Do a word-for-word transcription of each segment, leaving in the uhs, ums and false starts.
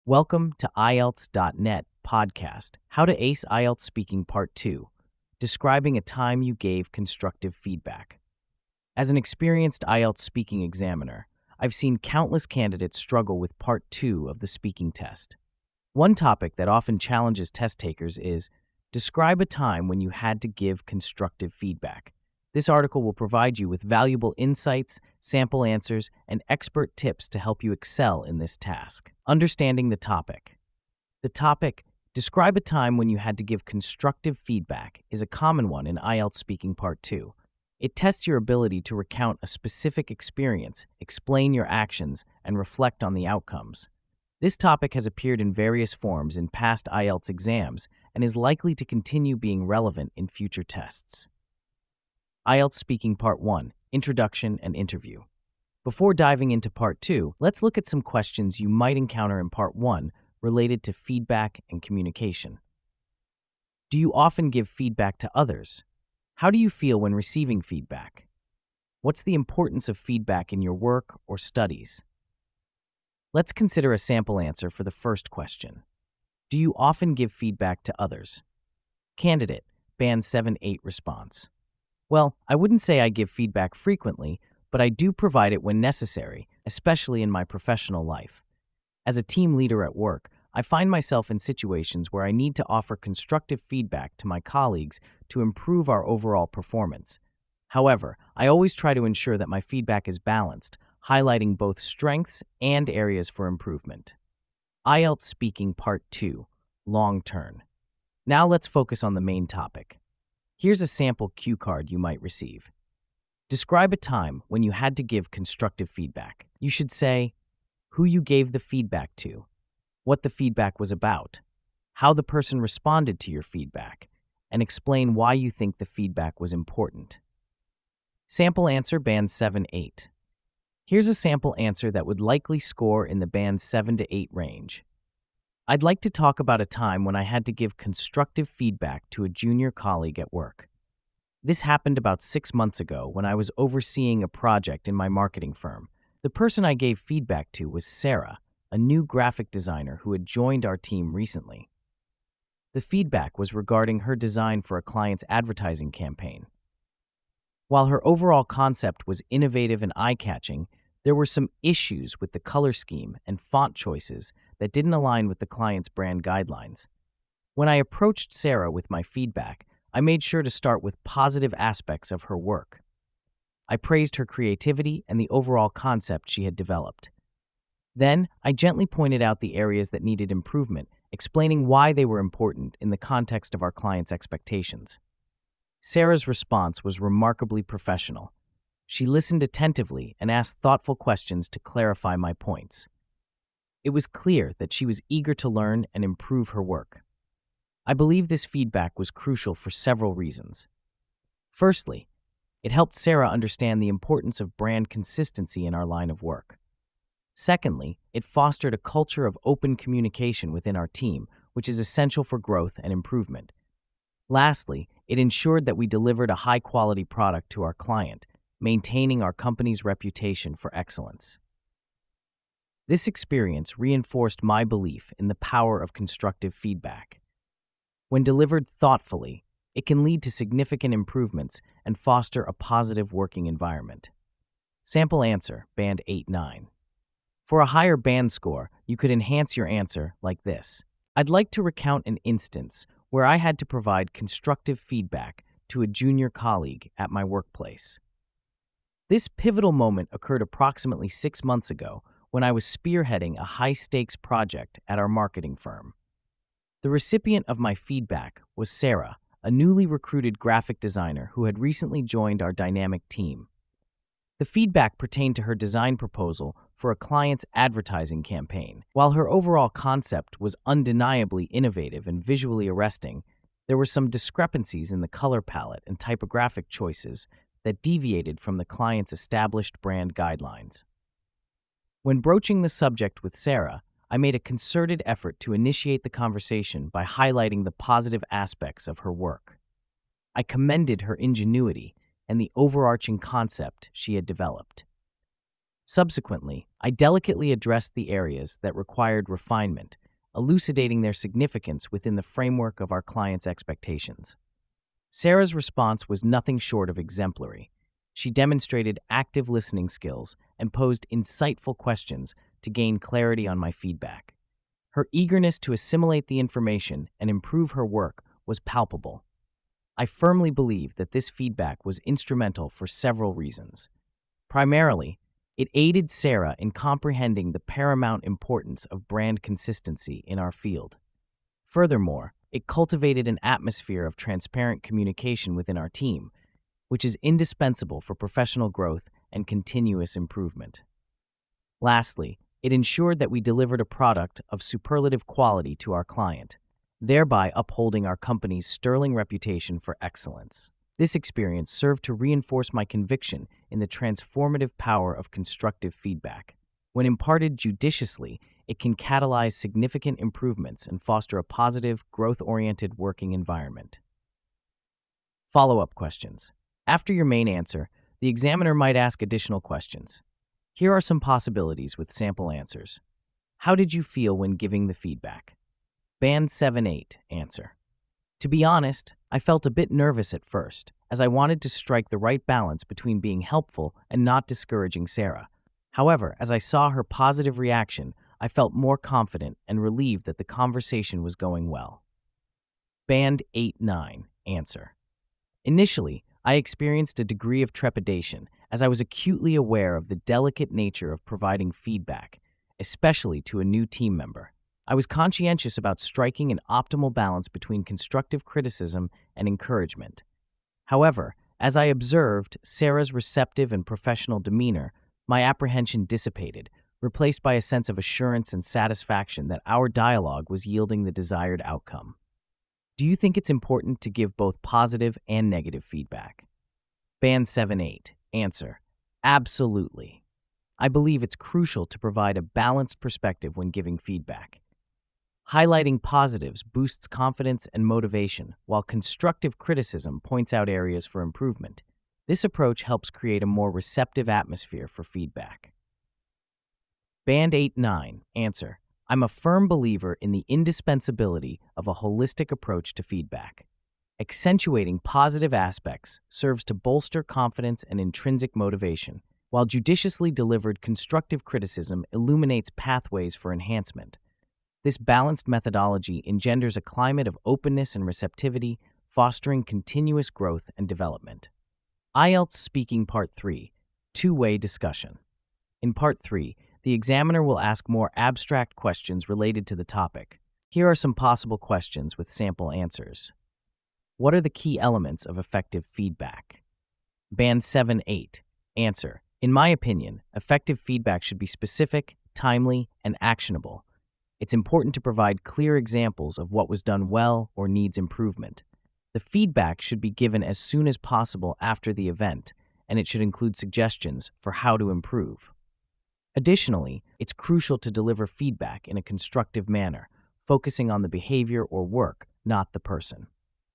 Welcome to I E L T S dot net podcast, How to Ace I E L T S Speaking Part two, describing a time you gave constructive feedback. As an experienced I E L T S speaking examiner, I've seen countless candidates struggle with Part two of the speaking test. One topic that often challenges test takers is, describe a time when you had to give constructive feedback. This article will provide you with valuable insights, sample answers, and expert tips to help you excel in this task. Understanding the topic. The topic, describe a time when you had to give constructive feedback, is a common one in I E L T S Speaking Part two. It tests your ability to recount a specific experience, explain your actions, and reflect on the outcomes. This topic has appeared in various forms in past I E L T S exams and is likely to continue being relevant in future tests. I E L T S Speaking Part one, Introduction and Interview. Before diving into Part two, let's look at some questions you might encounter in Part one related to feedback and communication. Do you often give feedback to others? How do you feel when receiving feedback? What's the importance of feedback in your work or studies? Let's consider a sample answer for the first question. Do you often give feedback to others? Candidate, Band seven eight response. Well, I wouldn't say I give feedback frequently, but I do provide it when necessary, especially in my professional life. As a team leader at work, I find myself in situations where I need to offer constructive feedback to my colleagues to improve our overall performance. However, I always try to ensure that my feedback is balanced, highlighting both strengths and areas for improvement. I E L T S Speaking Part two, Long Turn. Now let's focus on the main topic. Here's a sample cue card you might receive. Describe a time when you had to give constructive feedback. You should say who you gave the feedback to, what the feedback was about, how the person responded to your feedback, and explain why you think the feedback was important. Sample answer Band seven eight. Here's a sample answer that would likely score in the Band seven to eight range. I'd like to talk about a time when I had to give constructive feedback to a junior colleague at work. This happened about six months ago when I was overseeing a project in my marketing firm. The person I gave feedback to was Sarah, a new graphic designer who had joined our team recently. The feedback was regarding her design for a client's advertising campaign. While her overall concept was innovative and eye-catching, there were some issues with the color scheme and font choices that didn't align with the client's brand guidelines. When I approached Sarah with my feedback, I made sure to start with positive aspects of her work. I praised her creativity and the overall concept she had developed. Then, I gently pointed out the areas that needed improvement, explaining why they were important in the context of our client's expectations. Sarah's response was remarkably professional. She listened attentively and asked thoughtful questions to clarify my points. It was clear that she was eager to learn and improve her work. I believe this feedback was crucial for several reasons. Firstly, it helped Sarah understand the importance of brand consistency in our line of work. Secondly, it fostered a culture of open communication within our team, which is essential for growth and improvement. Lastly, it ensured that we delivered a high-quality product to our client, maintaining our company's reputation for excellence. This experience reinforced my belief in the power of constructive feedback. When delivered thoughtfully, it can lead to significant improvements and foster a positive working environment. Sample answer, Band eight nine. For a higher band score, you could enhance your answer like this. I'd like to recount an instance where I had to provide constructive feedback to a junior colleague at my workplace. This pivotal moment occurred approximately six months ago when I was spearheading a high-stakes project at our marketing firm. The recipient of my feedback was Sarah, a newly recruited graphic designer who had recently joined our dynamic team. The feedback pertained to her design proposal for a client's advertising campaign. While her overall concept was undeniably innovative and visually arresting, there were some discrepancies in the color palette and typographic choices that deviated from the client's established brand guidelines. When broaching the subject with Sarah, I made a concerted effort to initiate the conversation by highlighting the positive aspects of her work. I commended her ingenuity and the overarching concept she had developed. Subsequently, I delicately addressed the areas that required refinement, elucidating their significance within the framework of our client's expectations. Sarah's response was nothing short of exemplary. She demonstrated active listening skills and posed insightful questions to gain clarity on my feedback. Her eagerness to assimilate the information and improve her work was palpable. I firmly believe that this feedback was instrumental for several reasons. Primarily, it aided Sarah in comprehending the paramount importance of brand consistency in our field. Furthermore, it cultivated an atmosphere of transparent communication within our team, which is indispensable for professional growth and continuous improvement. Lastly, it ensured that we delivered a product of superlative quality to our client, thereby upholding our company's sterling reputation for excellence. This experience served to reinforce my conviction in the transformative power of constructive feedback. When imparted judiciously, it can catalyze significant improvements and foster a positive, growth-oriented working environment. Follow-up questions. After your main answer, the examiner might ask additional questions. Here are some possibilities with sample answers. How did you feel when giving the feedback? Band seven eight, answer. To be honest, I felt a bit nervous at first, as I wanted to strike the right balance between being helpful and not discouraging Sarah. However, as I saw her positive reaction, I felt more confident and relieved that the conversation was going well. Band eight nine, answer. Initially, I experienced a degree of trepidation as I was acutely aware of the delicate nature of providing feedback, especially to a new team member. I was conscientious about striking an optimal balance between constructive criticism and encouragement. However, as I observed Sarah's receptive and professional demeanor, my apprehension dissipated, replaced by a sense of assurance and satisfaction that our dialogue was yielding the desired outcome. Do you think it's important to give both positive and negative feedback? Band seven eight, answer. Absolutely. I believe it's crucial to provide a balanced perspective when giving feedback. Highlighting positives boosts confidence and motivation, while constructive criticism points out areas for improvement. This approach helps create a more receptive atmosphere for feedback. Band eight nine, answer. I'm a firm believer in the indispensability of a holistic approach to feedback. Accentuating positive aspects serves to bolster confidence and intrinsic motivation, while judiciously delivered constructive criticism illuminates pathways for enhancement. This balanced methodology engenders a climate of openness and receptivity, fostering continuous growth and development. I E L T S Speaking Part three, Two-Way Discussion. In Part three, the examiner will ask more abstract questions related to the topic. Here are some possible questions with sample answers. What are the key elements of effective feedback? Band seven eight, answer. In my opinion, effective feedback should be specific, timely, and actionable. It's important to provide clear examples of what was done well or needs improvement. The feedback should be given as soon as possible after the event, and it should include suggestions for how to improve. Additionally, it's crucial to deliver feedback in a constructive manner, focusing on the behavior or work, not the person.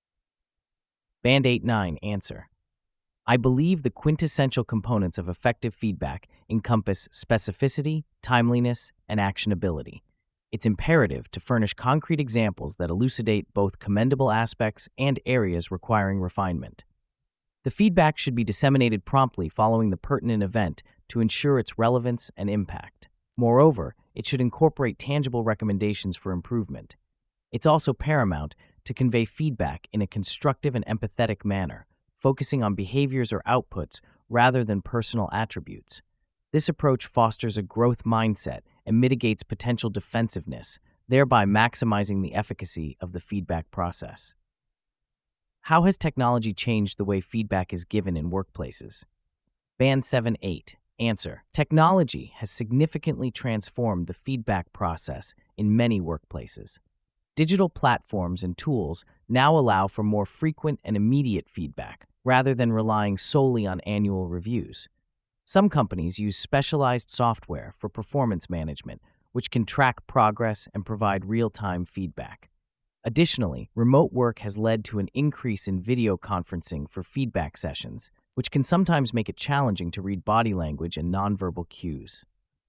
Band eight nine, answer. I believe the quintessential components of effective feedback encompass specificity, timeliness, and actionability. It's imperative to furnish concrete examples that elucidate both commendable aspects and areas requiring refinement. The feedback should be disseminated promptly following the pertinent event to ensure its relevance and impact. Moreover, it should incorporate tangible recommendations for improvement. It's also paramount to convey feedback in a constructive and empathetic manner, focusing on behaviors or outputs rather than personal attributes. This approach fosters a growth mindset and mitigates potential defensiveness, thereby maximizing the efficacy of the feedback process. How has technology changed the way feedback is given in workplaces? Band seven eight, answer. Technology has significantly transformed the feedback process in many workplaces. Digital platforms and tools now allow for more frequent and immediate feedback, rather than relying solely on annual reviews. Some companies use specialized software for performance management, which can track progress and provide real-time feedback. Additionally, remote work has led to an increase in video conferencing for feedback sessions, which can sometimes make it challenging to read body language and nonverbal cues.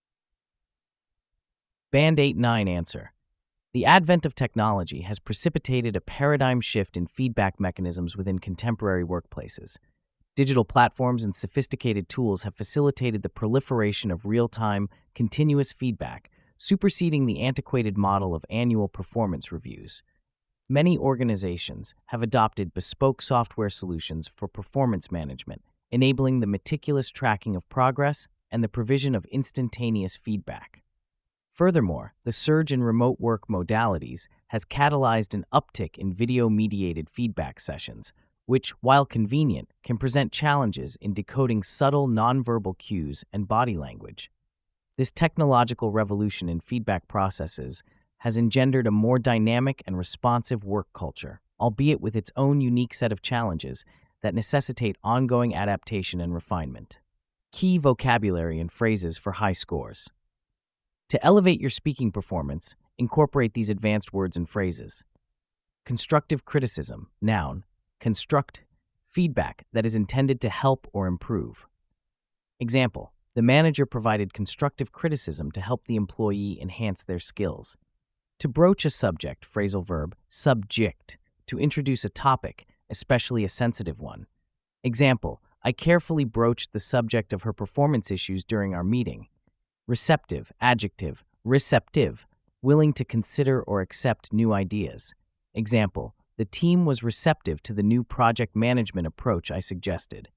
Band eight nine answer. The advent of technology has precipitated a paradigm shift in feedback mechanisms within contemporary workplaces. Digital platforms and sophisticated tools have facilitated the proliferation of real-time, continuous feedback, superseding the antiquated model of annual performance reviews. Many organizations have adopted bespoke software solutions for performance management, enabling the meticulous tracking of progress and the provision of instantaneous feedback. Furthermore, the surge in remote work modalities has catalyzed an uptick in video-mediated feedback sessions, which, while convenient, can present challenges in decoding subtle nonverbal cues and body language. This technological revolution in feedback processes has engendered a more dynamic and responsive work culture, albeit with its own unique set of challenges that necessitate ongoing adaptation and refinement. Key vocabulary and phrases for high scores. To elevate your speaking performance, incorporate these advanced words and phrases. Constructive criticism, noun. Construct, feedback that is intended to help or improve. Example, the manager provided constructive criticism to help the employee enhance their skills. To broach a subject, phrasal verb, subject, to introduce a topic, especially a sensitive one. Example, I carefully broached the subject of her performance issues during our meeting. Receptive, adjective, receptive, willing to consider or accept new ideas. Example, the team was receptive to the new project management approach I suggested.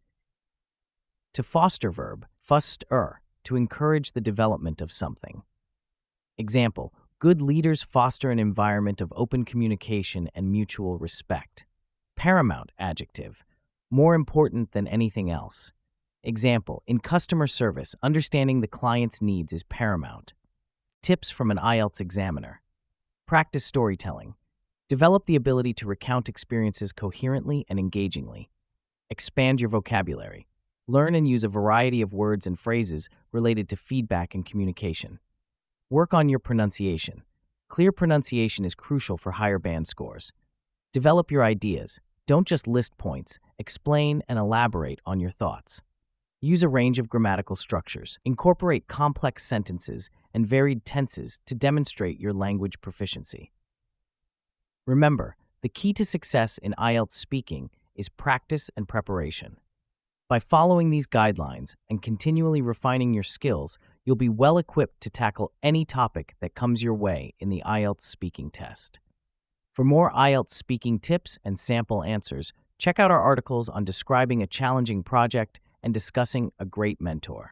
To foster verb, foster, to encourage the development of something. Example, good leaders foster an environment of open communication and mutual respect. Paramount, adjective, more important than anything else. Example, in customer service, understanding the client's needs is paramount. Tips from an I E L T S examiner. Practice storytelling. Develop the ability to recount experiences coherently and engagingly. Expand your vocabulary. Learn and use a variety of words and phrases related to feedback and communication. Work on your pronunciation. Clear pronunciation is crucial for higher band scores. Develop your ideas. Don't just list points. Explain and elaborate on your thoughts. Use a range of grammatical structures. Incorporate complex sentences and varied tenses to demonstrate your language proficiency. Remember, the key to success in I E L T S speaking is practice and preparation. By following these guidelines and continually refining your skills, you'll be well equipped to tackle any topic that comes your way in the I E L T S speaking test. For more I E L T S speaking tips and sample answers, check out our articles on describing a challenging project and discussing a great mentor.